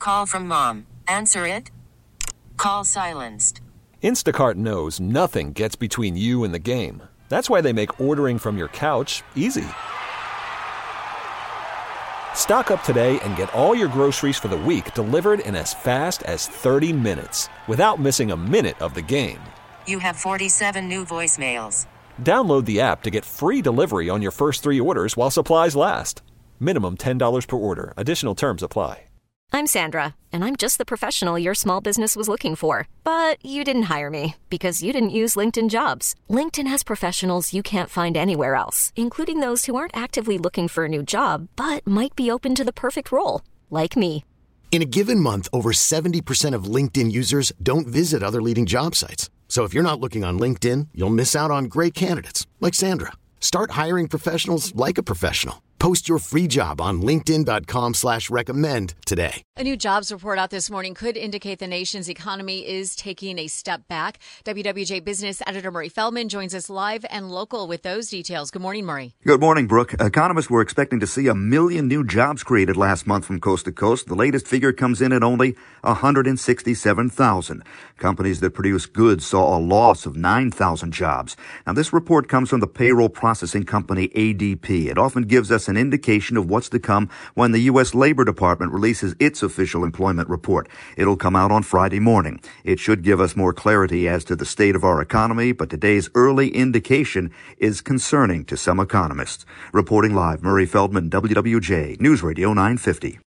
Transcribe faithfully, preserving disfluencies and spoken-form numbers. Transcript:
call from mom. Answer it. Call silenced. Instacart knows nothing gets between you and the game. That's why they make ordering from your couch easy. Stock up today and get all your groceries for the week delivered in as fast as thirty minutes without missing a minute of the game. You have forty-seven new voicemails. Download the app to get free delivery on your first three orders while supplies last. Minimum ten dollars per order. Additional terms apply. I'm Sandra, and I'm just the professional your small business was looking for. But you didn't hire me because you didn't use LinkedIn Jobs. LinkedIn has professionals you can't find anywhere else, including those who aren't actively looking for a new job, but might be open to the perfect role, like me. In a given month, over seventy percent of LinkedIn users don't visit other leading job sites. So if you're not looking on LinkedIn, you'll miss out on great candidates like Sandra. Start hiring professionals like a professional. Post your free job on linkedin.com slash recommend today. A new jobs report out this morning could indicate the nation's economy is taking a step back. W W J business editor Murray Feldman joins us live and local with those details. Good morning, Murray. Good morning, Brooke. Economists were expecting to see a million new jobs created last month from coast to coast. The latest figure comes in at only one hundred sixty-seven thousand. Companies that produce goods saw a loss of nine thousand jobs. Now, this report comes from the payroll processing company A D P. It often gives us an indication of what's to come when the U S Labor Department releases its official employment report. It'll come out on Friday morning. It should give us more clarity as to the state of our economy, but today's early indication is concerning to some economists. Reporting live, Murray Feldman, W W J News Radio nine fifty.